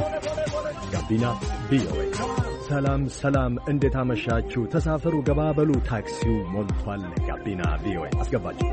ጋቢና ቪኦኤ። ሰላም እንዴት አመሻችሁ? ተሳፈሩ ገባበሉ፣ ታክሲው ሞልቷል። ጋቢና ቪኦኤ አስገባችሁ።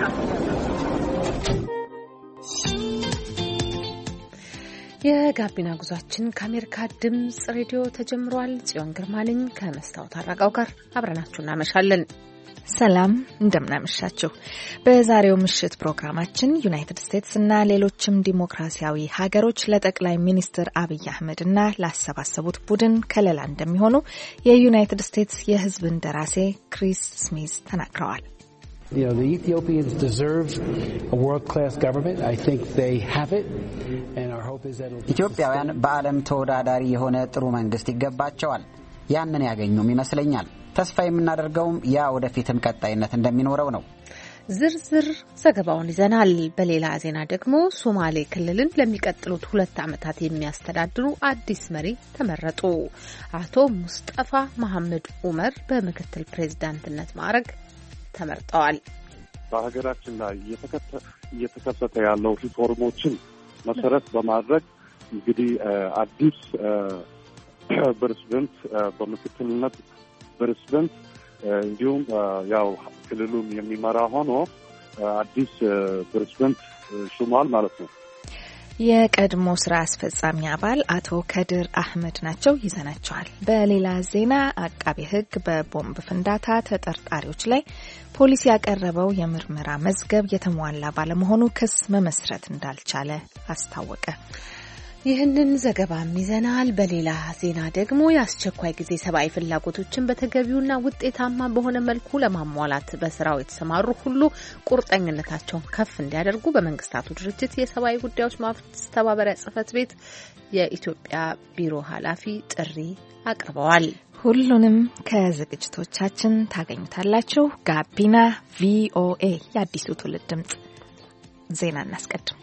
የጋቢና ጉዟችን ከአሜሪካ ድምጽ ሬዲዮ ተጀምሯል። ጽዮን ግርማ ነኝ ከመስታወት አራጋው ጋር አብረናችሁ እናመሻለን። ሰላም እንደምናመሻችሁ። በዛሬው ምሽት ፕሮግራማችን ዩናይትድ ስቴትስ እና ሌሎችም ዲሞክራሲያዊ ሀገሮች ለጠቅላይ ሚኒስትር አብይ አህመድ እና ላሰባሰቡት ቡድን ከለላ እንደሚሆኑ የዩናይትድ ስቴትስ የሕዝብ እንደራሴ ክሪስ ስሚዝ ተናግረዋል። The Ethiopians deserve a world-class government. I think they have it, and our hope is that ኢትዮጵያውያን በዓለም ተወዳዳሪ የሆነ ጥሩ መንግስት ይገባቸዋል። ያንን ያገኙም ይመስለኛል። ተስፋ የምናደርገውም ያ ወደፊትም ቀጣይነት እንደሚኖረው ነው። ዝርዝር ዘገባውን ይዘናል። በሌላ ዜና ደግሞ ሶማሌ ክልልን ለሚቀጥሉት 2 ዓመታት የሚያስተዳድሩ አዲስ መሪ ተመረጡ። አቶ ሙስጠፋ መሐመድ ኡመር በምክትል ፕሬዝዳንትነት ማዕረግ ተመርጠዋል። በሀገራችን ላይ እየተከሰተ ያለው ሪፎርሞችን መሰረት በማድረግ እንግዲህ አዲስ ፕሬዝዳንት በምክትልነት ፕሬዝዳንት እንዲሁም ያው ክልሉን የሚመራ ሆኖ አዲስ ፕሬዝዳንት ሹሟል ማለት ነው። የቀድሞ ስራ አስፈጻሚ አባል አቶ ከድር አህመድ ናቸው። ይዘናቸዋል። በሌላ ዜና አቃቤ ሕግ በቦምብ ፍንዳታ ተጠርጣሪዎች ላይ ፖሊስ ያቀረበው የምርመራ መዝገብ የተሟላ ባለመሆኑ ክስ መመስረት እንዳልቻለ አስታወቀ። ይህንን ዘገባም ይዘናል። በሌላ ዜና ደግሞ የአስቸኳይ ጊዜ ሰብአዊ ፍላጎቶችን በተገቢውና ውጤታማ በሆነ መልኩ ለማሟላት በስራው የተሰማሩ ሁሉ ቁርጠኝነታቸውን ከፍ እንዲያደርጉ በመንግስታቱ ድርጅት የሰብአዊ ጉዳዮች ማስተባበሪያ ጽሕፈት ቤት የኢትዮጵያ ቢሮ ኃላፊ ጥሪ አቅርበዋል። ሁሉንም ከዝግጅቶቻችን ታገኙታላችሁ። ጋቢና ቪኦኤ የአዲሱ ትውልድ ድምጽ። ዜና እናስቀድም።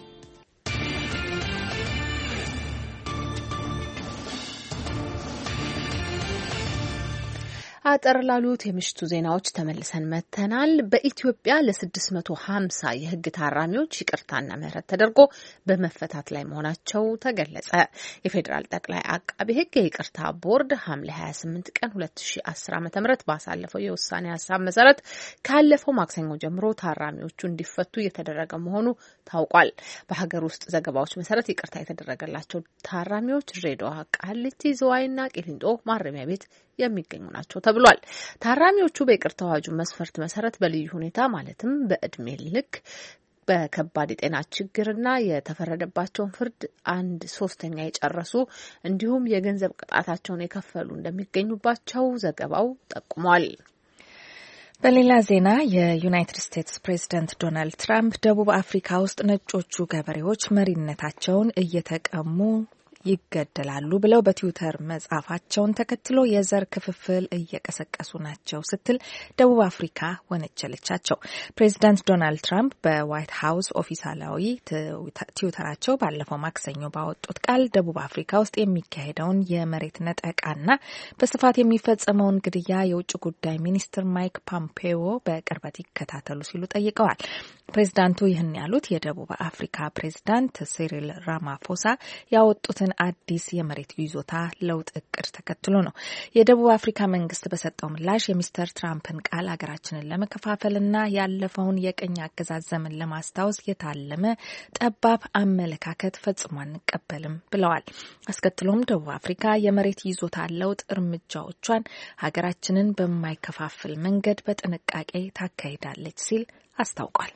አጠር ላሉት የምሽቱ ዜናዎች ተመልሰን መጥተናል። በኢትዮጵያ ለ650 የህግ ታራሚዎች ይቅርታና ምህረት ተደርጎ በመፈታት ላይ መሆናቸው ተገለጸ። የፌዴራል ጠቅላይ አቃቤ ሕግ የይቅርታ ቦርድ ሐምሌ 28 ቀን 2010 ዓ.ም ባሳለፈው የውሳኔ ሀሳብ መሰረት ካለፈው ማክሰኞ ጀምሮ ታራሚዎቹ እንዲፈቱ እየተደረገ መሆኑ ታውቋል። በሀገር ውስጥ ዘገባዎች መሰረት ይቅርታ የተደረገላቸው ታራሚዎች ድሬዳዋ፣ ቃሊቲ፣ ዝዋይና ቂሊንጦ ማረሚያ ቤት የሚገኙ ናቸው ተብሏል። ታራሚዎቹ በይቅርታ አዋጁ መስፈርት መሰረት በልዩ ሁኔታ ማለትም በእድሜ ልክ በከባድ የጤና ችግርና የተፈረደባቸውን ፍርድ 1/3 የጨረሱ እንዲሁም የገንዘብ ቅጣታቸውን የከፈሉ እንደሚገኙባቸው ዘገባው ጠቁሟል። በሌላ ዜና የዩናይትድ ስቴትስ ፕሬዝዳንት ዶናልድ ትራምፕ ደቡብ አፍሪካ ውስጥ ነጮቹ ገበሬዎች መሪነታቸውን እየተቀሙ ይገደላሉ ብለው በትዊተር መጻፋቸውን ተከትሎ የዘር ክፍፍል እየቀሰቀሱ ናቸው ስትል ደቡብ አፍሪካ ወነጀለቻቸው። ፕሬዚዳንት ዶናልድ ትራምፕ በዋይት ሀውስ ኦፊሳላዊ ትዊተራቸው ባለፈው ማክሰኞ ባወጡት ቃል ደቡብ አፍሪካ ውስጥ የሚካሄደውን የመሬት ነጠቃና በስፋት የሚፈጸመውን ግድያ የውጭ ጉዳይ ሚኒስትር ማይክ ፖምፔዮ በቅርበት ይከታተሉ ሲሉ ጠይቀዋል። ፕሬዚዳንቱ ይህን ያሉት የደቡብ አፍሪካ ፕሬዚዳንት ሲሪል ራማፎሳ ያወጡትን አዲስ የመሬት ይዞታ ለውጥ እቅድ ተከትሎ ነው። የደቡብ አፍሪካ መንግስት በሰጠው ምላሽ የሚስተር ትራምፕን ቃል ሀገራችንን ለመከፋፈልና ያለፈውን የቅኝ አገዛዝ ዘመን ለማስታወስ የታለመ ጠባብ አመለካከት ፈጽሞ አንቀበልም ብለዋል። አስከትሎም ደቡብ አፍሪካ የመሬት ይዞታ ለውጥ እርምጃዎቿን ሀገራችንን በማይከፋፍል መንገድ በጥንቃቄ ታካሂዳለች ሲል አስታውቋል።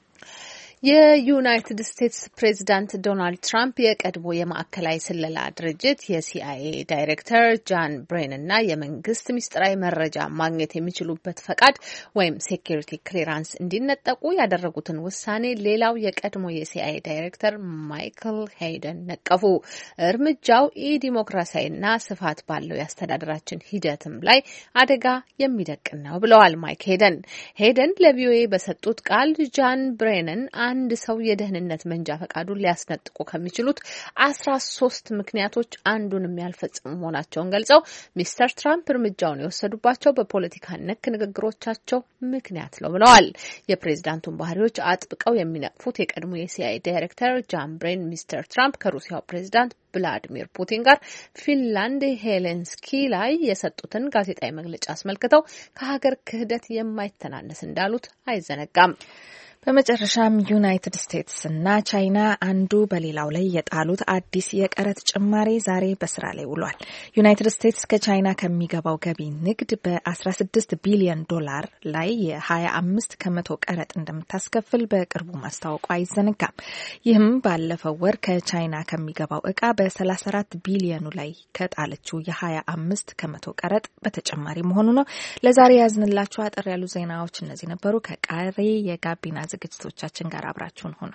የዩናይትድ ስቴትስ ፕሬዝዳንት ዶናልድ ትራምፕ የቀድሞ የማዕከላዊ ስለላ ድርጅት የሲአይኤ ዳይሬክተር ጃን ብሬን እና የመንግስት ምስጢራዊ መረጃ ማግኘት የሚችሉበት ፈቃድ ወይም ሴኩሪቲ ክሊራንስ እንዲነጠቁ ያደረጉትን ውሳኔ ሌላው የቀድሞ የሲአይኤ ዳይሬክተር ማይክል ሄይደን ነቀፉ። እርምጃው ኢዲሞክራሲያዊና ስፋት ባለው የአስተዳደራችን ሂደትም ላይ አደጋ የሚደቅን ነው ብለዋል ማይክ ሄይደን ለቪኦኤ በሰጡት ቃል ጃን ብሬንን አንድ ሰው የደህንነት መንጃ ፈቃዱን ሊያስነጥቁ ከሚችሉት 13 ምክንያቶች አንዱን ያልፈጸሙ መሆናቸውን ገልጸው ሚስተር ትራምፕ እርምጃውን የወሰዱባቸው በፖለቲካ ነክ ንግግሮቻቸው ምክንያት ነው ብለዋል። የፕሬዝዳንቱን ባህሪዎች አጥብቀው የሚነቅፉት የቀድሞ የሲአይኤ ዳይሬክተር ጃን ብሬን ሚስተር ትራምፕ ከሩሲያው ፕሬዝዳንት ቭላዲሚር ፑቲን ጋር ፊንላንድ ሄልሲንኪ ላይ የሰጡትን ጋዜጣዊ መግለጫ አስመልክተው ከሀገር ክህደት የማይተናነስ እንዳሉት አይዘነጋም። በመጨረሻም ዩናይትድ ስቴትስ እና ቻይና አንዱ በሌላው ላይ የጣሉት አዲስ የቀረጥ ጭማሪ ዛሬ በስራ ላይ ውሏል። ዩናይትድ ስቴትስ ከቻይና ከሚገባው ገቢ ንግድ በ16 ቢሊዮን ዶላር ላይ የ25 ከመቶ ቀረጥ እንደምታስከፍል በቅርቡ ማስታወቋ አይዘነጋም። ይህም ባለፈው ወር ከቻይና ከሚገባው ዕቃ በ34 ቢሊዮኑ ላይ ከጣለችው የ25 ከመቶ ቀረጥ በተጨማሪ መሆኑ ነው። ለዛሬ ያዝንላችሁ አጠር ያሉ ዜናዎች እነዚህ ነበሩ። ከቃሬ የጋቢና ዝግጅቶቻችን ጋር አብራችሁን ሆኑ።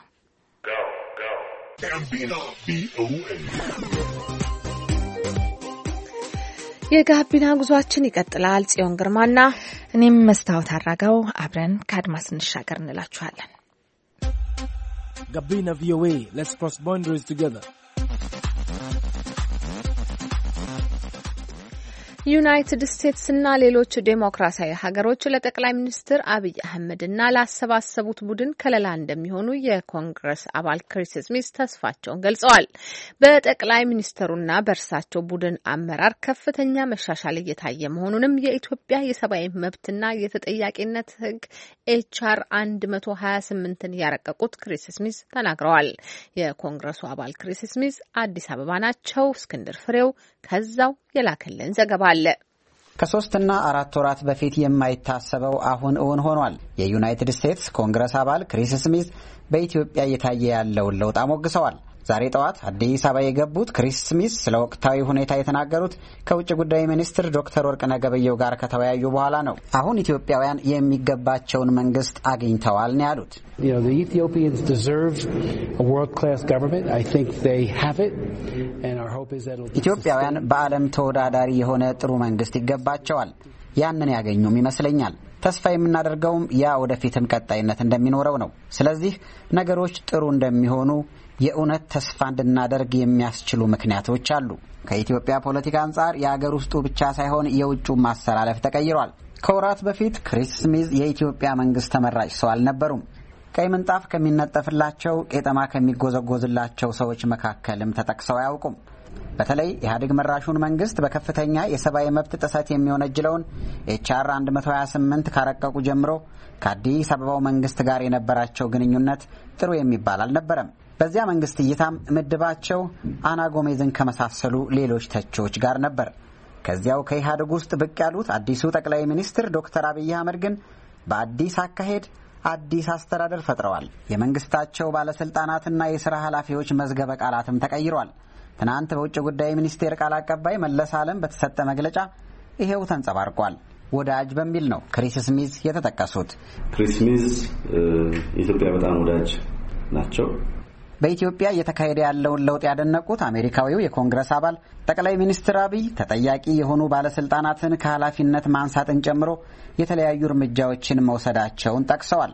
የጋቢና ጉዟችን ይቀጥላል። ጽዮን ግርማና እኔም መስታወት አራጋው አብረን ከአድማስ እንሻገር እንላችኋለን። ጋቢና ቪኦኤ let's cross boundaries together. ዩናይትድ ስቴትስ እና ሌሎች ዴሞክራሲያዊ ሀገሮች ለጠቅላይ ሚኒስትር አብይ አህመድ እና ላሰባሰቡት ቡድን ከለላ እንደሚሆኑ የኮንግረስ አባል ክሪስ ስሚዝ ተስፋቸውን ገልጸዋል። በጠቅላይ ሚኒስትሩና በእርሳቸው ቡድን አመራር ከፍተኛ መሻሻል እየታየ መሆኑንም የኢትዮጵያ የሰብአዊ መብትና የተጠያቂነት ሕግ HR 128ን ያረቀቁት ክሪስ ስሚዝ ተናግረዋል። የኮንግረሱ አባል ክሪስ ስሚዝ አዲስ አበባ ናቸው። እስክንድር ፍሬው ከዛው የላከልን ዘገባ አለ። ከ3 እና 4 ወራት በፊት የማይታሰበው አሁን እውን ሆኗል። የዩናይትድ ስቴትስ ኮንግረስ አባል ክሪስ ስሚዝ በኢትዮጵያ እየታየ ያለውን ለውጥ አሞግሰዋል። ዛሬ ጠዋት አዲስ አበባ የገቡት ክሪስ ስሚዝ ስለ ወቅታዊ ሁኔታ የተናገሩት ከውጭ ጉዳይ ሚኒስትር ዶክተር ወርቅነህ ገበየሁ ጋር ከተወያዩ በኋላ ነው። አሁን ኢትዮጵያውያን የሚገባቸውን መንግስት አግኝተዋል ነው ያሉት። The Ethiopians deserve a world-class government. I think they have it, and our hope is that it'll be ኢትዮጵያውያን በዓለም ተወዳዳሪ የሆነ ጥሩ መንግስት ይገባቸዋል። ያንን ያገኙም ይመስለኛል። ተስፋ የምናደርገውም ያ ወደፊትም ቀጣይነት እንደሚኖረው ነው። ስለዚህ ነገሮች ጥሩ እንደሚሆኑ የእውነት ተስፋ እንድናደርግ የሚያስችሉ ምክንያቶች አሉ። ከኢትዮጵያ ፖለቲካ አንጻር የአገር ውስጡ ብቻ ሳይሆን የውጭው ማሰላለፍ ተቀይሯል። ከወራት በፊት ክሪስ ስሚዝ የኢትዮጵያ መንግስት ተመራጭ ሰው አልነበሩም። ቀይ ምንጣፍ ከሚነጠፍላቸው፣ ቄጠማ ከሚጎዘጎዝላቸው ሰዎች መካከልም ተጠቅሰው አያውቁም። በተለይ ኢህአዴግ መራሹን መንግስት በከፍተኛ የሰብአዊ መብት ጥሰት የሚወነጅለውን HR 128 ካረቀቁ ጀምሮ ከአዲስ አበባው መንግስት ጋር የነበራቸው ግንኙነት ጥሩ የሚባል አልነበረም። በዚያ መንግስት እይታም ምድባቸው አና ጎሜዝን ከመሳሰሉ ሌሎች ተቺዎች ጋር ነበር። ከዚያው ከኢህአዴግ ውስጥ ብቅ ያሉት አዲሱ ጠቅላይ ሚኒስትር ዶክተር አብይ አህመድ ግን በአዲስ አካሄድ አዲስ አስተዳደር ፈጥረዋል። የመንግስታቸው ባለስልጣናትና የሥራ ኃላፊዎች መዝገበ ቃላትም ተቀይሯል። ትናንት በውጭ ጉዳይ ሚኒስቴር ቃል አቀባይ መለስ ዓለም በተሰጠ መግለጫ ይሄው ተንጸባርቋል። ወዳጅ በሚል ነው ክሪስ ስሚዝ የተጠቀሱት። ክሪስ ስሚዝ ኢትዮጵያ በጣም ወዳጅ ናቸው። በኢትዮጵያ እየተካሄደ ያለውን ለውጥ ያደነቁት አሜሪካዊው የኮንግረስ አባል ጠቅላይ ሚኒስትር አብይ ተጠያቂ የሆኑ ባለስልጣናትን ከኃላፊነት ማንሳትን ጨምሮ የተለያዩ እርምጃዎችን መውሰዳቸውን ጠቅሰዋል።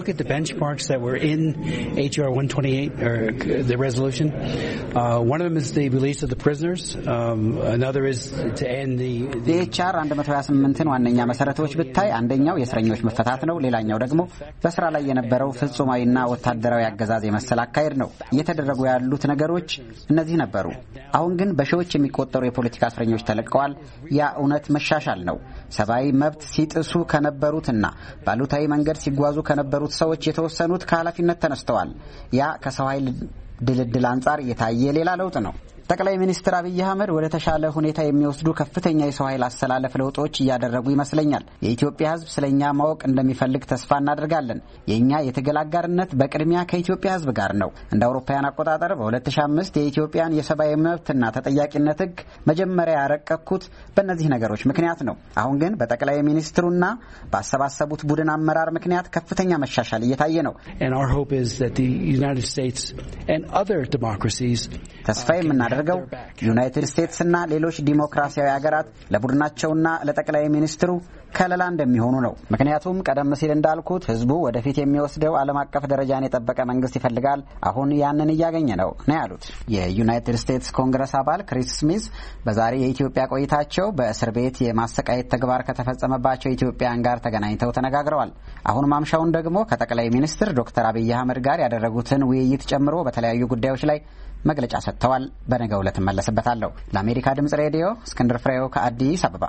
የኤችአር 128ን ዋነኛ መሰረቶች ብታይ አንደኛው የእስረኞች መፈታት ነው። ሌላኛው ደግሞ በስራ ላይ የነበረው ፍጹማዊና ወታደራዊ አገዛዝ የመሰለ አካሄድ ነው። እየተደረጉ ያሉት ነገሮች እነዚህ ነበሩ። አሁን ግን በሺዎች የሚቆጠሩ የፖለቲካ እስረኞች ተለቀዋል። ያ እውነት መሻሻል ነው። ሰብአዊ መብት ሲጥሱ ከነበሩትና ባሉታዊ መንገድ ሲጓዙ ከነበሩት ሰዎች የተወሰኑት ከኃላፊነት ተነስተዋል። ያ ከሰው ኃይል ድልድል አንጻር የታየ ሌላ ለውጥ ነው። ጠቅላይ ሚኒስትር አብይ አህመድ ወደ ተሻለ ሁኔታ የሚወስዱ ከፍተኛ የሰው ኃይል አሰላለፍ ለውጦች እያደረጉ ይመስለኛል። የኢትዮጵያ ሕዝብ ስለኛ ማወቅ እንደሚፈልግ ተስፋ እናደርጋለን። የኛ የትግል አጋርነት በቅድሚያ ከኢትዮጵያ ሕዝብ ጋር ነው። እንደ አውሮፓውያን አቆጣጠር በ2005 የኢትዮጵያን የሰብአዊ መብትና ተጠያቂነት ሕግ መጀመሪያ ያረቀቅኩት በእነዚህ ነገሮች ምክንያት ነው። አሁን ግን በጠቅላይ ሚኒስትሩና ባሰባሰቡት ቡድን አመራር ምክንያት ከፍተኛ መሻሻል እየታየ ነው። ተስፋ የምናደርገው ዩናይትድ ስቴትስና ሌሎች ዲሞክራሲያዊ ሀገራት ለቡድናቸውና ለጠቅላይ ሚኒስትሩ ከለላ እንደሚሆኑ ነው። ምክንያቱም ቀደም ሲል እንዳልኩት ህዝቡ ወደፊት የሚወስደው ዓለም አቀፍ ደረጃን የጠበቀ መንግስት ይፈልጋል። አሁን ያንን እያገኘ ነው ያሉት የዩናይትድ ስቴትስ ኮንግረስ አባል ክሪስ ስሚዝ በዛሬ የኢትዮጵያ ቆይታቸው በእስር ቤት የማሰቃየት ተግባር ከተፈጸመባቸው ኢትዮጵያውያን ጋር ተገናኝተው ተነጋግረዋል። አሁን ማምሻውን ደግሞ ከጠቅላይ ሚኒስትር ዶክተር አብይ አህመድ ጋር ያደረጉትን ውይይት ጨምሮ በተለያዩ ጉዳዮች ላይ መግለጫ ሰጥተዋል። በነገው ዕለት እመለስበታለሁ። ለአሜሪካ ድምጽ ሬዲዮ እስክንድር ፍሬው ከአዲስ አበባ።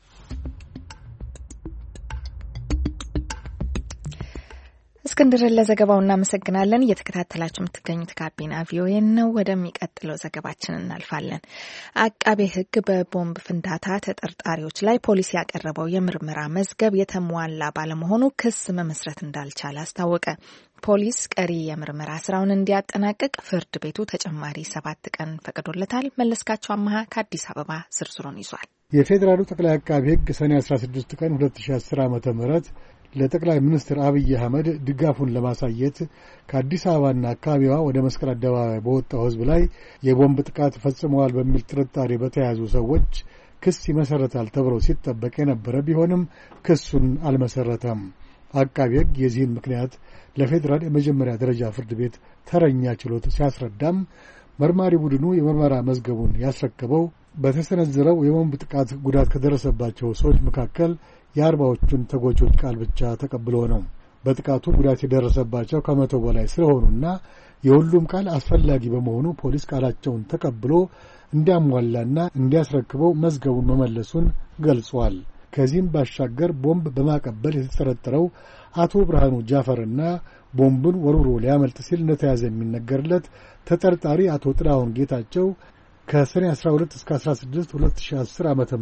እስክንድርን ለዘገባው እናመሰግናለን። እየተከታተላችሁ የምትገኙት ጋቢና ቪኦኤ ነው። ወደሚቀጥለው ዘገባችን እናልፋለን። አቃቤ ሕግ በቦምብ ፍንዳታ ተጠርጣሪዎች ላይ ፖሊስ ያቀረበው የምርመራ መዝገብ የተሟላ ባለመሆኑ ክስ መመስረት እንዳልቻለ አስታወቀ። ፖሊስ ቀሪ የምርመራ ስራውን እንዲያጠናቅቅ ፍርድ ቤቱ ተጨማሪ 7 ቀን ፈቅዶለታል። መለስካቸው አማሃ ከአዲስ አበባ ዝርዝሩን ይዟል። የፌዴራሉ ጠቅላይ አቃቤ ሕግ ሰኔ 16 ቀን 2010 ዓ.ም ለጠቅላይ ሚኒስትር አብይ አህመድ ድጋፉን ለማሳየት ከአዲስ አበባና አካባቢዋ ወደ መስቀል አደባባይ በወጣው ሕዝብ ላይ የቦምብ ጥቃት ፈጽመዋል በሚል ጥርጣሬ በተያዙ ሰዎች ክስ ይመሰረታል ተብሎ ሲጠበቅ የነበረ ቢሆንም ክሱን አልመሰረተም። አቃቤ ሕግ የዚህን ምክንያት ለፌዴራል የመጀመሪያ ደረጃ ፍርድ ቤት ተረኛ ችሎት ሲያስረዳም መርማሪ ቡድኑ የምርመራ መዝገቡን ያስረከበው በተሰነዘረው የቦምብ ጥቃት ጉዳት ከደረሰባቸው ሰዎች መካከል የ40ዎቹን ተጎጂዎች ቃል ብቻ ተቀብሎ ነው። በጥቃቱ ጉዳት የደረሰባቸው ከ100 በላይ ስለሆኑና የሁሉም ቃል አስፈላጊ በመሆኑ ፖሊስ ቃላቸውን ተቀብሎ እንዲያሟላና እንዲያስረክበው መዝገቡን መመለሱን ገልጿል። ከዚህም ባሻገር ቦምብ በማቀበል የተጠረጠረው አቶ ብርሃኑ ጃፈርና ቦምቡን ወርውሮ ሊያመልጥ ሲል እንደተያዘ የሚነገርለት ተጠርጣሪ አቶ ጥላሁን ጌታቸው ከሰኔ 12 እስከ 16 2010 ዓ.ም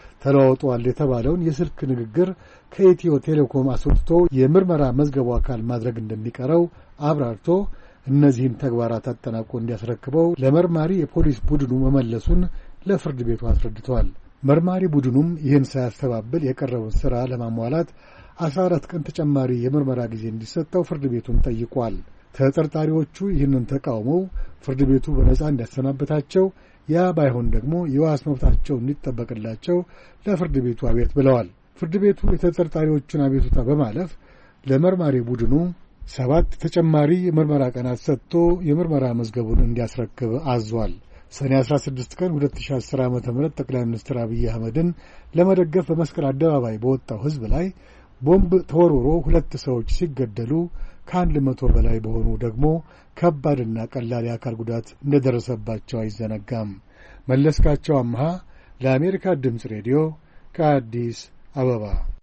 ተለዋውጧል የተባለውን የስልክ ንግግር ከኢትዮ ቴሌኮም አስወጥቶ የምርመራ መዝገቡ አካል ማድረግ እንደሚቀረው አብራርቶ እነዚህን ተግባራት አጠናቆ እንዲያስረክበው ለመርማሪ የፖሊስ ቡድኑ መመለሱን ለፍርድ ቤቱ አስረድቷል። መርማሪ ቡድኑም ይህን ሳያስተባብል የቀረበውን ሥራ ለማሟላት 14 ቀን ተጨማሪ የምርመራ ጊዜ እንዲሰጠው ፍርድ ቤቱን ጠይቋል። ተጠርጣሪዎቹ ይህንን ተቃውመው ፍርድ ቤቱ በነጻ እንዲያሰናበታቸው፣ ያ ባይሆን ደግሞ የዋስ መብታቸው እንዲጠበቅላቸው ለፍርድ ቤቱ አቤት ብለዋል። ፍርድ ቤቱ የተጠርጣሪዎቹን አቤቱታ በማለፍ ለመርማሪ ቡድኑ 7 ተጨማሪ የምርመራ ቀናት ሰጥቶ የምርመራ መዝገቡን እንዲያስረክብ አዟል። ሰኔ 16 ቀን 2010 ዓ.ም ጠቅላይ ሚኒስትር አብይ አህመድን ለመደገፍ በመስቀል አደባባይ በወጣው ሕዝብ ላይ ቦምብ ተወርውሮ 2 ሰዎች ሲገደሉ ከ100 በላይ በሆኑ ደግሞ ከባድና ቀላል የአካል ጉዳት እንደደረሰባቸው አይዘነጋም። መለስካቸው አምሃ ለአሜሪካ ድምፅ ሬዲዮ ከአዲስ አበባ።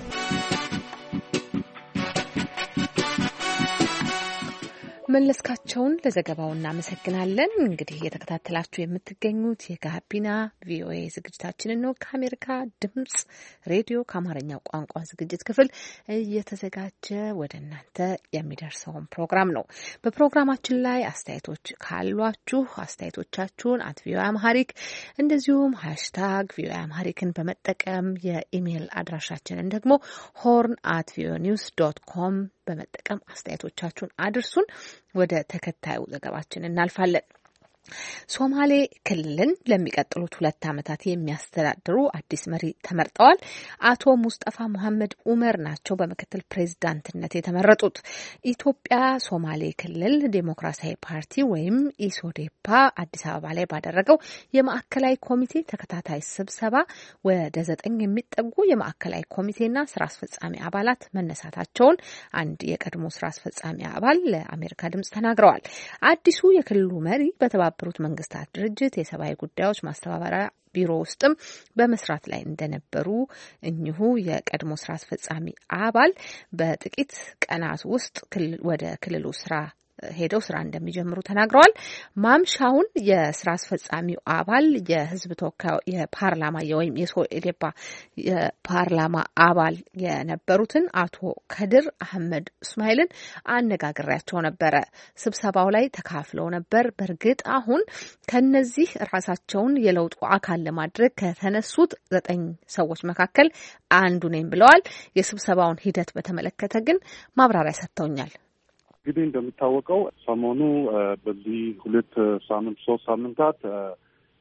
መለስካቸውን ለዘገባው እናመሰግናለን። እንግዲህ እየተከታተላችሁ የምትገኙት የጋቢና ቪኦኤ ዝግጅታችንን ነው። ከአሜሪካ ድምጽ ሬዲዮ ከአማርኛው ቋንቋ ዝግጅት ክፍል እየተዘጋጀ ወደ እናንተ የሚደርሰውን ፕሮግራም ነው። በፕሮግራማችን ላይ አስተያየቶች ካሏችሁ አስተያየቶቻችሁን @ቪኦኤ አምሃሪክ እንደዚሁም #ቪኦኤ አምሃሪክን በመጠቀም የኢሜይል አድራሻችንን ደግሞ horn@voanews.com በመጠቀም አስተያየቶቻችሁን አድርሱን። ወደ ተከታዩ ዘገባችን እናልፋለን። ሶማሌ ክልልን ለሚቀጥሉት 2 ዓመታት የሚያስተዳድሩ አዲስ መሪ ተመርጠዋል። አቶ ሙስጠፋ መሐመድ ኡመር ናቸው በምክትል ፕሬዝዳንትነት የተመረጡት። ኢትዮጵያ ሶማሌ ክልል ዴሞክራሲያዊ ፓርቲ ወይም ኢሶዴፓ አዲስ አበባ ላይ ባደረገው የማዕከላዊ ኮሚቴ ተከታታይ ስብሰባ ወደ 9 የሚጠጉ የማዕከላዊ ኮሚቴና ስራ አስፈጻሚ አባላት መነሳታቸውን አንድ የቀድሞ ስራ አስፈጻሚ አባል ለአሜሪካ ድምጽ ተናግረዋል። አዲሱ የክልሉ መሪ በተባበሩት መንግስታት ድርጅት የሰብአዊ ጉዳዮች ማስተባበሪያ ቢሮ ውስጥም በመስራት ላይ እንደነበሩ እኚሁ የቀድሞ ስራ አስፈጻሚ አባል በጥቂት ቀናት ውስጥ ወደ ክልሉ ሄደው ስራ እንደሚጀምሩ ተናግረዋል። ማምሻውን የስራ አስፈጻሚው አባል የህዝብ ተወካዩ የፓርላማ ወይም የሶኢዴፓ የፓርላማ አባል የነበሩትን አቶ ከድር አህመድ እስማኤልን አነጋግሬያቸው ነበረ። ስብሰባው ላይ ተካፍለው ነበር። በእርግጥ አሁን ከነዚህ ራሳቸውን የለውጡ አካል ለማድረግ ከተነሱት 9 ሰዎች መካከል አንዱ ነኝ ብለዋል። የስብሰባውን ሂደት በተመለከተ ግን ማብራሪያ ሰጥተውኛል። እንግዲህ እንደሚታወቀው ሰሞኑ በዚህ 2 ሳምንት 3 ሳምንታት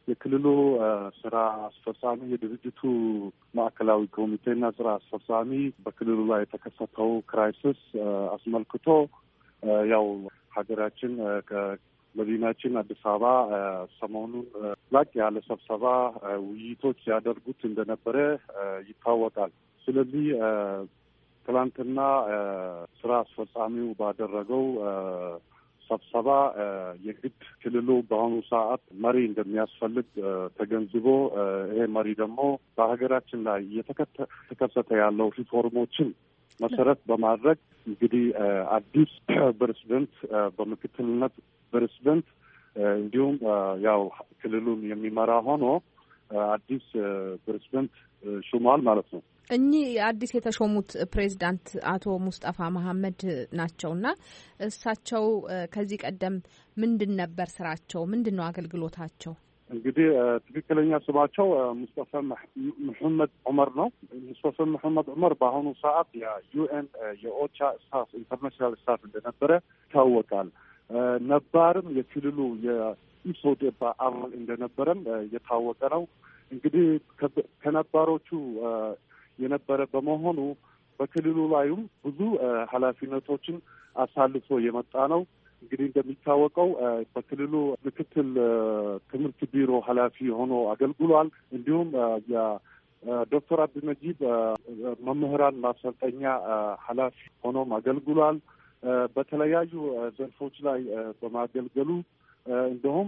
የክልሉ ስራ አስፈጻሚ የድርጅቱ ማዕከላዊ ኮሚቴና ስራ አስፈጻሚ በክልሉ ላይ የተከሰተው ክራይሲስ አስመልክቶ ያው ሀገራችን ከመዲናችን አዲስ አበባ ሰሞኑን ላቅ ያለ ስብሰባ ውይይቶች ያደርጉት እንደነበረ ይታወቃል። ስለዚህ ትላንትና ስራ አስፈጻሚው ባደረገው ስብሰባ የግድ ክልሉ በአሁኑ ሰዓት መሪ እንደሚያስፈልግ ተገንዝቦ ይሄ መሪ ደግሞ በሀገራችን ላይ እየተከሰተ ያለው ሪፎርሞችን መሰረት በማድረግ እንግዲህ አዲስ ፕሬዝዳንት በምክትልነት ፕሬዝዳንት እንዲሁም ያው ክልሉን የሚመራ ሆኖ አዲስ ፕሬዝዳንት ሹሟል ማለት ነው። እኚህ አዲስ የተሾሙት ፕሬዝዳንት አቶ ሙስጠፋ መሐመድ ናቸውና እሳቸው ከዚህ ቀደም ምንድን ነበር ስራቸው? ምንድን ነው አገልግሎታቸው? እንግዲህ ትክክለኛ ስማቸው ሙስጠፋ መሐመድ ዑመር ነው። ሙስጠፋ መሐመድ ዑመር በአሁኑ ሰዓት የዩኤን የኦቻ ስታፍ ኢንተርናሽናል ስታፍ እንደነበረ ይታወቃል። ነባርም የክልሉ የኢሶዴፓ አባል እንደነበረም የታወቀ ነው። እንግዲህ ከነባሮቹ የነበረ በመሆኑ በክልሉ ላይም ብዙ ኃላፊነቶችን አሳልፎ የመጣ ነው። እንግዲህ እንደሚታወቀው በክልሉ ምክትል ትምህርት ቢሮ ኃላፊ ሆኖ አገልግሏል። እንዲሁም የዶክተር አብዱልመጂድ መምህራን ማሰልጠኛ ኃላፊ ሆኖም አገልግሏል። በተለያዩ ዘርፎች ላይ በማገልገሉ እንዲሁም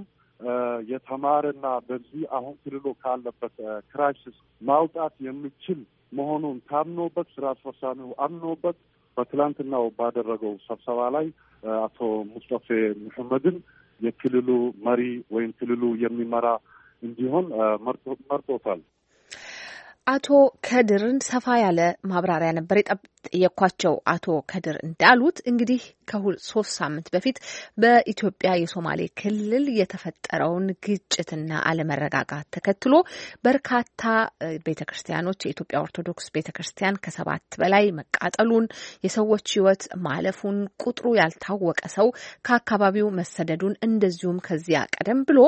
የተማረና በዚህ አሁን ክልሉ ካለበት ክራይሲስ ማውጣት የሚችል መሆኑን ታምኖበት ስራ አስፈጻሚው አምኖበት በትላንትናው ባደረገው ስብሰባ ላይ አቶ ሙስጠፋ መሐመድን የክልሉ መሪ ወይም ክልሉ የሚመራ እንዲሆን መርጦታል። አቶ ከድርን ሰፋ ያለ ማብራሪያ ነበር የጠየኳቸው። አቶ ከድር እንዳሉት እንግዲህ ከ3 ሳምንት በፊት በኢትዮጵያ የሶማሌ ክልል የተፈጠረውን ግጭትና አለመረጋጋት ተከትሎ በርካታ ቤተክርስቲያኖች የኢትዮጵያ ኦርቶዶክስ ቤተክርስቲያን ከ7 በላይ መቃጠሉን፣ የሰዎች ሕይወት ማለፉን፣ ቁጥሩ ያልታወቀ ሰው ከአካባቢው መሰደዱን እንደዚሁም ከዚያ ቀደም ብሎ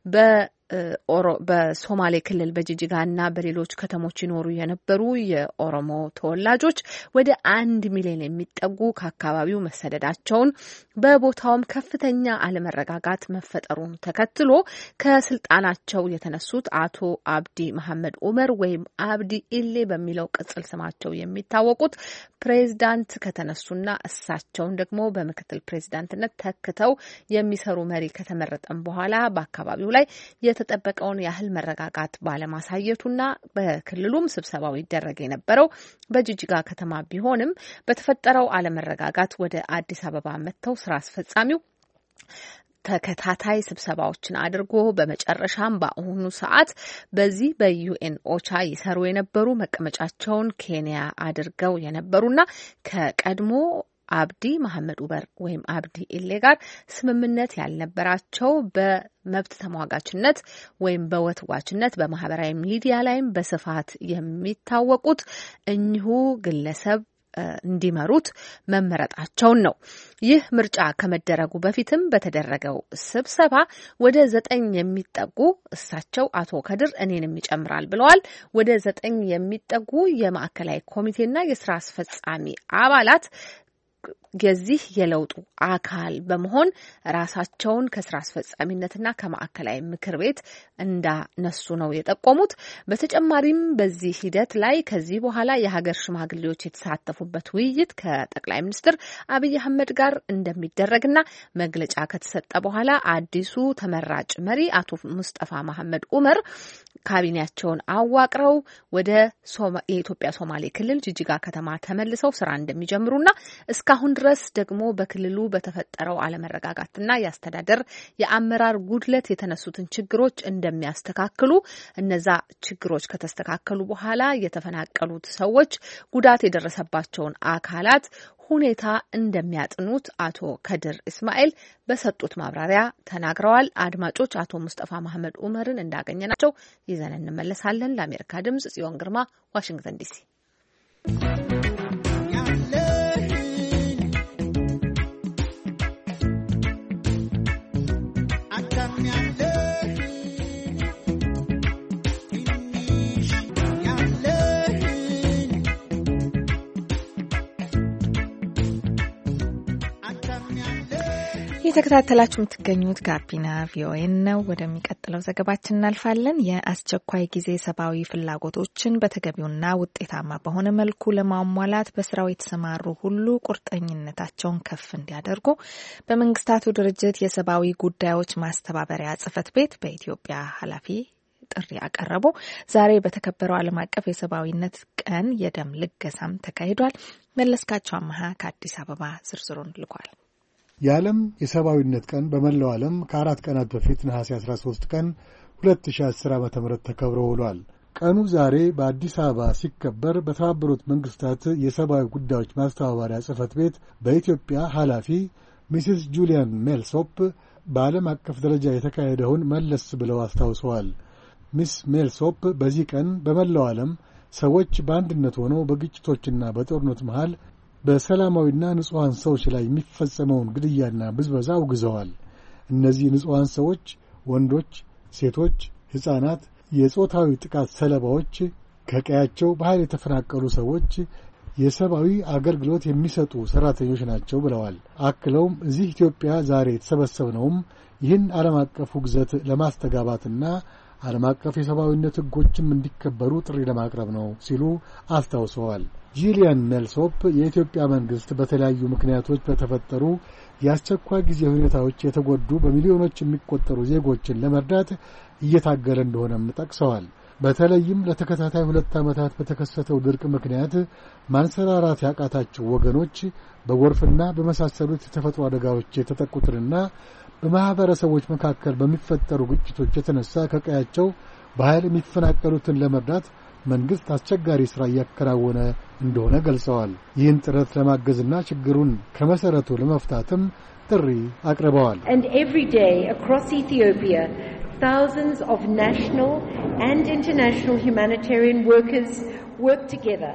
በሶማሌ ክልል በጂጂጋና በሌሎች ከተሞች ይኖሩ የነበሩ የኦሮሞ ተወላጆች ወደ 1 ሚሊዮን የሚጠጉ ከአካባቢው መሰደዳቸውን በቦታውም ከፍተኛ አለመረጋጋት መፈጠሩን ተከትሎ ከስልጣናቸው የተነሱት አቶ አብዲ መሐመድ ዑመር ወይም አብዲ ኢሌ በሚለው ቅጽል ስማቸው የሚታወቁት ፕሬዝዳንት ከተነሱና እሳቸውን ደግሞ በምክትል ፕሬዝዳንትነት ተክተው የሚሰሩ መሪ ከተመረጠም በኋላ በአካባቢው ላይ የተጠበቀውን ያህል መረጋጋት ባለማሳየቱና በክልሉም ስብሰባው ይደረግ የነበረው በጂጂጋ ከተማ ቢሆንም በተፈጠረው አለመረጋጋት ወደ አዲስ አበባ መጥተው ስራ አስፈጻሚው ተከታታይ ስብሰባዎችን አድርጎ በመጨረሻም በአሁኑ ሰዓት በዚህ በዩኤን ኦቻ ይሰሩ የነበሩ መቀመጫቸውን ኬንያ አድርገው የነበሩና ከቀድሞ አብዲ መሐመድ ዑመር ወይም አብዲ ኢሌ ጋር ስምምነት ያልነበራቸው በመብት ተሟጋችነት ወይም በወትዋችነት በማህበራዊ ሚዲያ ላይም በስፋት የሚታወቁት እኚሁ ግለሰብ እንዲመሩት መመረጣቸውን ነው። ይህ ምርጫ ከመደረጉ በፊትም በተደረገው ስብሰባ ወደ 9 የሚጠጉ እሳቸው አቶ ከድር እኔንም ይጨምራል ብለዋል። ወደ 9 የሚጠጉ የማዕከላዊ ኮሚቴና የስራ አስፈጻሚ አባላት የዚህ የለውጡ አካል በመሆን ራሳቸውን ከስራ አስፈጻሚነትና ከማዕከላዊ ምክር ቤት እንዳነሱ ነው የጠቆሙት። በተጨማሪም በዚህ ሂደት ላይ ከዚህ በኋላ የሀገር ሽማግሌዎች የተሳተፉበት ውይይት ከጠቅላይ ሚኒስትር አብይ አህመድ ጋር እንደሚደረግና መግለጫ ከተሰጠ በኋላ አዲሱ ተመራጭ መሪ አቶ ሙስጠፋ መሐመድ ዑመር ካቢኔያቸውን አዋቅረው ወደ የኢትዮጵያ ሶማሌ ክልል ጂጂጋ ከተማ ተመልሰው ስራ እንደሚጀምሩና እስካሁን ድረስ ደግሞ በክልሉ በተፈጠረው አለመረጋጋትና የአስተዳደር የአመራር ጉድለት የተነሱትን ችግሮች እንደሚያስተካክሉ፣ እነዛ ችግሮች ከተስተካከሉ በኋላ የተፈናቀሉት ሰዎች ጉዳት የደረሰባቸውን አካላት ሁኔታ እንደሚያጥኑት አቶ ከድር እስማኤል በሰጡት ማብራሪያ ተናግረዋል። አድማጮች፣ አቶ ሙስጠፋ መሐመድ ዑመርን እንዳገኘናቸው ይዘን እንመለሳለን። ለአሜሪካ ድምጽ ጽዮን ግርማ፣ ዋሽንግተን ዲሲ። እየተከታተላችሁ የምትገኙት ጋቢና ቪኦኤ ነው። ወደሚቀጥለው ዘገባችን እናልፋለን። የአስቸኳይ ጊዜ ሰብአዊ ፍላጎቶችን በተገቢውና ውጤታማ በሆነ መልኩ ለማሟላት በስራው የተሰማሩ ሁሉ ቁርጠኝነታቸውን ከፍ እንዲያደርጉ በመንግስታቱ ድርጅት የሰብአዊ ጉዳዮች ማስተባበሪያ ጽሕፈት ቤት በኢትዮጵያ ኃላፊ ጥሪ ያቀረቡ። ዛሬ በተከበረው ዓለም አቀፍ የሰብአዊነት ቀን የደም ልገሳም ተካሂዷል። መለስካቸው አማሃ ከአዲስ አበባ ዝርዝሩን ልኳል። የዓለም የሰብአዊነት ቀን በመላው ዓለም ከ4 ቀናት በፊት ነሐሴ 13 ቀን 2010 ዓ.ም ተከብሮ ውሏል። ቀኑ ዛሬ በአዲስ አበባ ሲከበር በተባበሩት መንግስታት የሰብአዊ ጉዳዮች ማስተባበሪያ ጽሕፈት ቤት በኢትዮጵያ ኃላፊ ሚስስ ጁሊያን ሜልሶፕ በዓለም አቀፍ ደረጃ የተካሄደውን መለስ ብለው አስታውሰዋል። ሚስ ሜልሶፕ በዚህ ቀን በመላው ዓለም ሰዎች በአንድነት ሆነው በግጭቶችና በጦርነት መሃል በሰላማዊና ንጹሐን ሰዎች ላይ የሚፈጸመውን ግድያና ብዝበዛ አውግዘዋል። እነዚህ ንጹሐን ሰዎች ወንዶች፣ ሴቶች፣ ሕፃናት፣ የጾታዊ ጥቃት ሰለባዎች፣ ከቀያቸው በኃይል የተፈናቀሉ ሰዎች፣ የሰብአዊ አገልግሎት የሚሰጡ ሠራተኞች ናቸው ብለዋል። አክለውም እዚህ ኢትዮጵያ ዛሬ የተሰበሰብነውም ይህን ዓለም አቀፍ ውግዘት ለማስተጋባትና ዓለም አቀፍ የሰብአዊነት ሕጎችም እንዲከበሩ ጥሪ ለማቅረብ ነው ሲሉ አስታውሰዋል። ጂሊያን ሜልሶፕ የኢትዮጵያ መንግሥት በተለያዩ ምክንያቶች በተፈጠሩ የአስቸኳይ ጊዜ ሁኔታዎች የተጎዱ በሚሊዮኖች የሚቆጠሩ ዜጎችን ለመርዳት እየታገለ እንደሆነም ጠቅሰዋል። በተለይም ለተከታታይ 2 ዓመታት በተከሰተው ድርቅ ምክንያት ማንሰራራት ያቃታቸው ወገኖች በጎርፍና በመሳሰሉት የተፈጥሮ አደጋዎች የተጠቁትንና በማኅበረሰቦች መካከል በሚፈጠሩ ግጭቶች የተነሳ ከቀያቸው በኃይል የሚፈናቀሉትን ለመርዳት መንግሥት አስቸጋሪ ሥራ እያከናወነ እንደሆነ ገልጸዋል። ይህን ጥረት ለማገዝና ችግሩን ከመሠረቱ ለመፍታትም ጥሪ አቅርበዋል። And every day across Ethiopia, thousands of national and international humanitarian workers work together.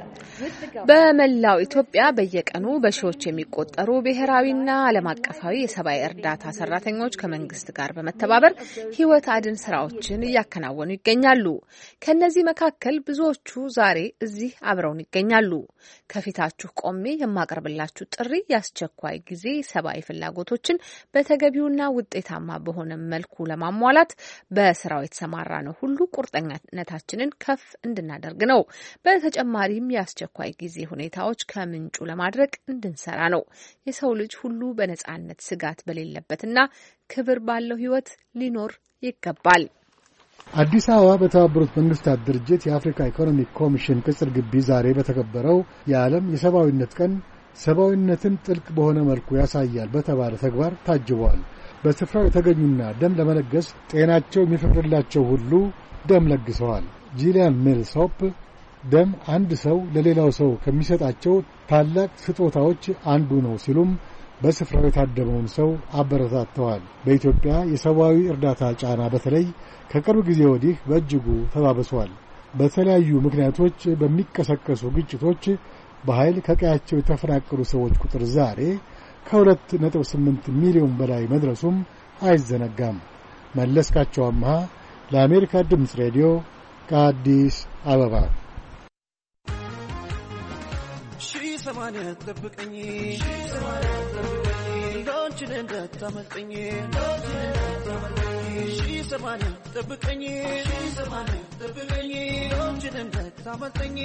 በመላው ኢትዮጵያ በየቀኑ በሺዎች የሚቆጠሩ ብሔራዊና ዓለም አቀፋዊ የሰብአዊ እርዳታ ሰራተኞች ከመንግስት ጋር በመተባበር ሕይወት አድን ስራዎችን እያከናወኑ ይገኛሉ። ከነዚህ መካከል ብዙዎቹ ዛሬ እዚህ አብረውን ይገኛሉ። ከፊታችሁ ቆሜ የማቀርብላችሁ ጥሪ የአስቸኳይ ጊዜ ሰብአዊ ፍላጎቶችን በተገቢውና ውጤታማ በሆነ መልኩ ለማሟላት በስራው የተሰማራ ነው ሁሉ ቁርጠኝነታችንን ከፍ እንድናደርግ ነው። በተጨማሪም የአስቸኳይ ጊዜ ሁኔታዎች ከምንጩ ለማድረግ እንድንሰራ ነው። የሰው ልጅ ሁሉ በነጻነት ስጋት በሌለበትና ክብር ባለው ሕይወት ሊኖር ይገባል። አዲስ አበባ በተባበሩት መንግስታት ድርጅት የአፍሪካ ኢኮኖሚክ ኮሚሽን ቅጽር ግቢ ዛሬ በተከበረው የዓለም የሰብአዊነት ቀን ሰብአዊነትን ጥልቅ በሆነ መልኩ ያሳያል በተባለ ተግባር ታጅበዋል። በስፍራው የተገኙና ደም ለመለገስ ጤናቸው የሚፈቅድላቸው ሁሉ ደም ለግሰዋል። ጂሊያን ሜልሶፕ ደም አንድ ሰው ለሌላው ሰው ከሚሰጣቸው ታላቅ ስጦታዎች አንዱ ነው ሲሉም በስፍራው የታደመውን ሰው አበረታተዋል። በኢትዮጵያ የሰብአዊ እርዳታ ጫና በተለይ ከቅርብ ጊዜ ወዲህ በእጅጉ ተባብሷል። በተለያዩ ምክንያቶች በሚቀሰቀሱ ግጭቶች በኃይል ከቀያቸው የተፈናቀሉ ሰዎች ቁጥር ዛሬ ከ2.8 ሚሊዮን በላይ መድረሱም አይዘነጋም። መለስካቸው አማሃ ለአሜሪካ ድምፅ ሬዲዮ ከአዲስ አበባ። ሰማንያ ጠብቀኝ ሎንችን እንዳታመልጠኝ ሰማንያ ጠብቀኝ ሎንችን እንዳታመልጠኝ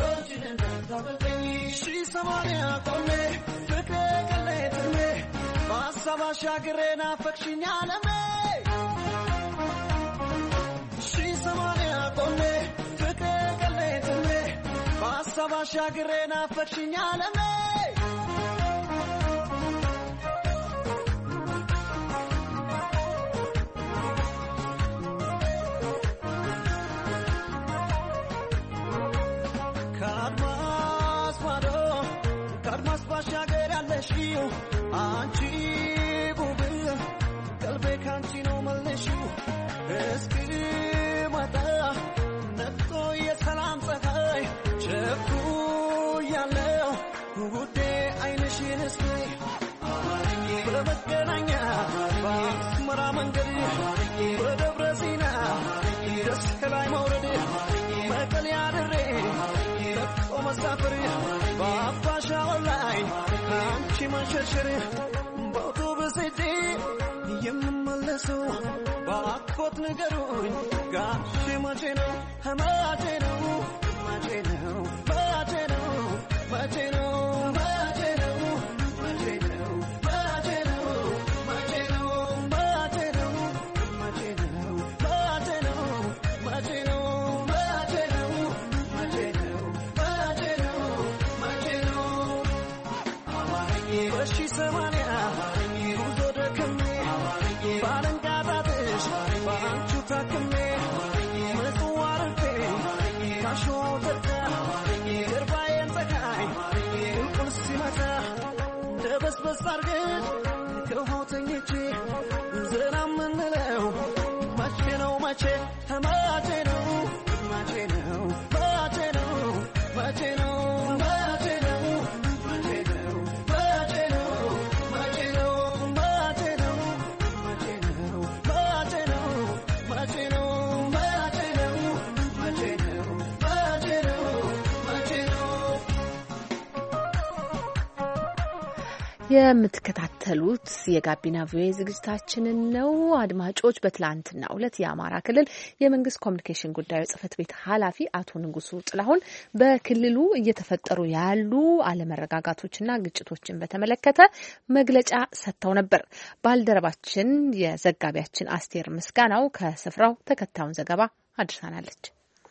ሰማንያ ቆሜ ፍቅር ቀለጥሜ በሀሳብ አሻግሬ ናፈቅሽኝ ዓለሜ ሰማንያ ቆሜ ፍቅር ቀለጥሜ በሀሳብ አሻግሬ ናፈቅሽኝ ዓለሜ ከአድማስ ማዶ ከአድማስ ባሻገር ያለሽው አንቺ ውብ ቀልቤ ካንቺ ነው መልሽው እስኪ መጣ ነጥቶ የሰላም ፀሐይ ቸኩ ያለው ጉዴ አይንሽን እስኪ በመገናኛ በአስመራ መንገድ በደብረ ሲና ደስ ከላይ መውረድ መቀሌ አድሬ ለቆ መሳፈር በአባሻው ላይ አንቺ መንሸርሸር በአውቶቡስ ሄጄ ተመለሱ ባኮት ንገሩኝ ጋሽ መቼ ነው መቼ ነው መቼ ነው መቼ ነው መቼ ነው የምትከታተሉት የጋቢና ቪኦኤ ዝግጅታችንን ነው። አድማጮች በትላንትናው ዕለት የአማራ ክልል የመንግስት ኮሚኒኬሽን ጉዳዮች ጽህፈት ቤት ኃላፊ አቶ ንጉሱ ጥላሁን በክልሉ እየተፈጠሩ ያሉ አለመረጋጋቶችና ግጭቶችን በተመለከተ መግለጫ ሰጥተው ነበር። ባልደረባችን የዘጋቢያችን አስቴር ምስጋናው ከስፍራው ተከታዩን ዘገባ አድርሳናለች።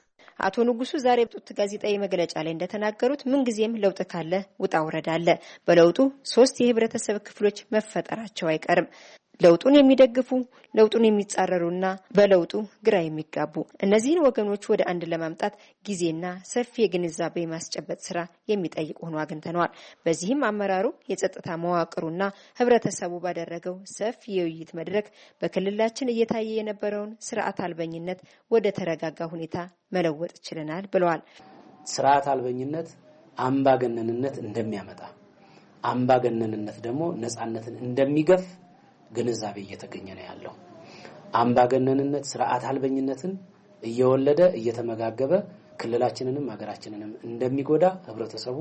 አቶ ንጉሱ ዛሬ በጡት ጋዜጣዊ መግለጫ ላይ እንደተናገሩት ምንጊዜም ለውጥ ካለ ውጣ ውረድ አለ። በለውጡ 3 የህብረተሰብ ክፍሎች መፈጠራቸው አይቀርም። ለውጡን የሚደግፉ፣ ለውጡን የሚጻረሩና በለውጡ ግራ የሚጋቡ እነዚህን ወገኖች ወደ አንድ ለማምጣት ጊዜና ሰፊ የግንዛቤ ማስጨበጥ ስራ የሚጠይቅ ሆኖ አግኝተነዋል። በዚህም አመራሩ የጸጥታ መዋቅሩና ህብረተሰቡ ባደረገው ሰፊ የውይይት መድረክ በክልላችን እየታየ የነበረውን ስርዓት አልበኝነት ወደ ተረጋጋ ሁኔታ መለወጥ ችለናል ብለዋል። ስርዓት አልበኝነት አምባገነንነት እንደሚያመጣ፣ አምባገነንነት ደግሞ ነጻነትን እንደሚገፍ ግንዛቤ እየተገኘ ነው ያለው። አምባገነንነት ስርዓት አልበኝነትን እየወለደ እየተመጋገበ ክልላችንንም ሀገራችንንም እንደሚጎዳ ህብረተሰቡ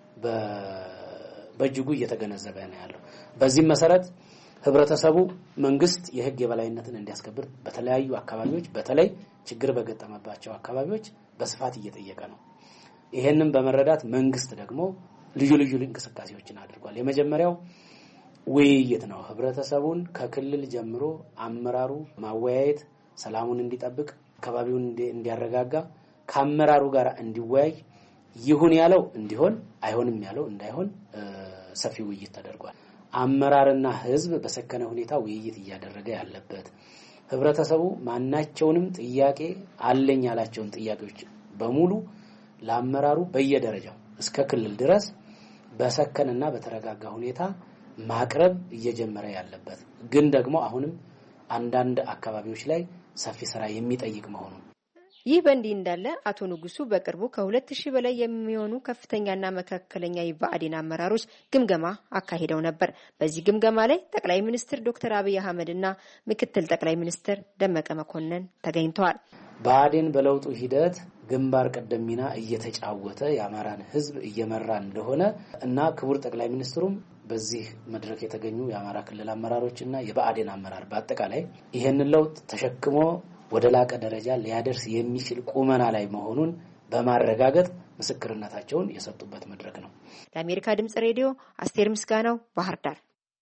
በእጅጉ እየተገነዘበ ነው ያለው። በዚህ መሰረት ህብረተሰቡ መንግስት የህግ የበላይነትን እንዲያስከብር በተለያዩ አካባቢዎች በተለይ ችግር በገጠመባቸው አካባቢዎች በስፋት እየጠየቀ ነው። ይሄንን በመረዳት መንግስት ደግሞ ልዩ ልዩ እንቅስቃሴዎችን አድርጓል። የመጀመሪያው ውይይት ነው። ህብረተሰቡን ከክልል ጀምሮ አመራሩ ማወያየት፣ ሰላሙን እንዲጠብቅ፣ አካባቢውን እንዲያረጋጋ፣ ከአመራሩ ጋር እንዲወያይ፣ ይሁን ያለው እንዲሆን፣ አይሆንም ያለው እንዳይሆን ሰፊ ውይይት ተደርጓል። አመራርና ህዝብ በሰከነ ሁኔታ ውይይት እያደረገ ያለበት፣ ህብረተሰቡ ማናቸውንም ጥያቄ አለኝ ያላቸውን ጥያቄዎች በሙሉ ለአመራሩ በየደረጃው እስከ ክልል ድረስ በሰከነና በተረጋጋ ሁኔታ ማቅረብ እየጀመረ ያለበት፣ ግን ደግሞ አሁንም አንዳንድ አካባቢዎች ላይ ሰፊ ስራ የሚጠይቅ መሆኑ። ይህ በእንዲህ እንዳለ አቶ ንጉሱ በቅርቡ ከ2000 በላይ የሚሆኑ ከፍተኛና መካከለኛ የብአዴን አመራሮች ግምገማ አካሂደው ነበር። በዚህ ግምገማ ላይ ጠቅላይ ሚኒስትር ዶክተር አብይ አህመድና ምክትል ጠቅላይ ሚኒስትር ደመቀ መኮንን ተገኝተዋል። ብአዴን በለውጡ ሂደት ግንባር ቀደም ሚና እየተጫወተ የአማራን ህዝብ እየመራ እንደሆነ እና ክቡር ጠቅላይ ሚኒስትሩም በዚህ መድረክ የተገኙ የአማራ ክልል አመራሮችና የብአዴን አመራር በአጠቃላይ ይሄንን ለውጥ ተሸክሞ ወደ ላቀ ደረጃ ሊያደርስ የሚችል ቁመና ላይ መሆኑን በማረጋገጥ ምስክርነታቸውን የሰጡበት መድረክ ነው። ለአሜሪካ ድምጽ ሬዲዮ አስቴር ምስጋናው ባህር ዳር።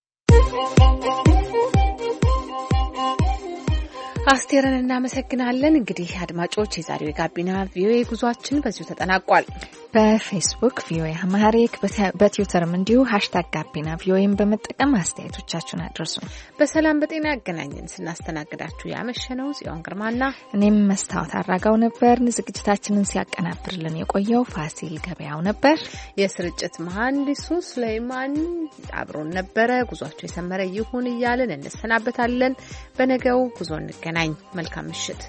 አስቴርን እናመሰግናለን። እንግዲህ አድማጮች የዛሬው የጋቢና ቪኦኤ ጉዟችን በዚሁ ተጠናቋል። በፌስቡክ ቪኦኤ አማሪክ በትዊተርም እንዲሁ #ጋቢና ቪኦኤን በመጠቀም አስተያየቶቻችሁን አድርሱ። በሰላም በጤና ያገናኘን። ስናስተናግዳችሁ ያመሸነው ጽዮን ግርማና እኔም መስታወት አራጋው ነበር። ዝግጅታችንን ሲያቀናብርልን የቆየው ፋሲል ገበያው ነበር። የስርጭት መሐንዲሱ ሱሌይማን አብሮን ነበረ። ጉዟችሁ የሰመረ ይሁን እያልን እንሰናበታለን። በነገው ጉዞ እንገናኝ። መልካም ምሽት።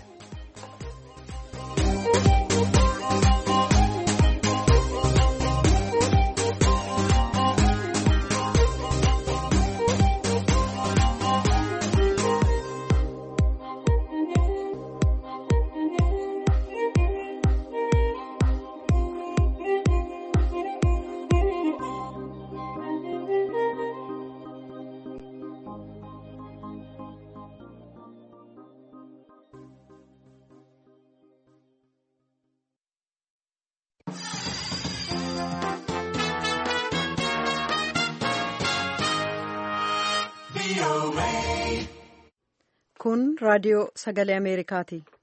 Kun raadiyoo sagalee Ameerikaati.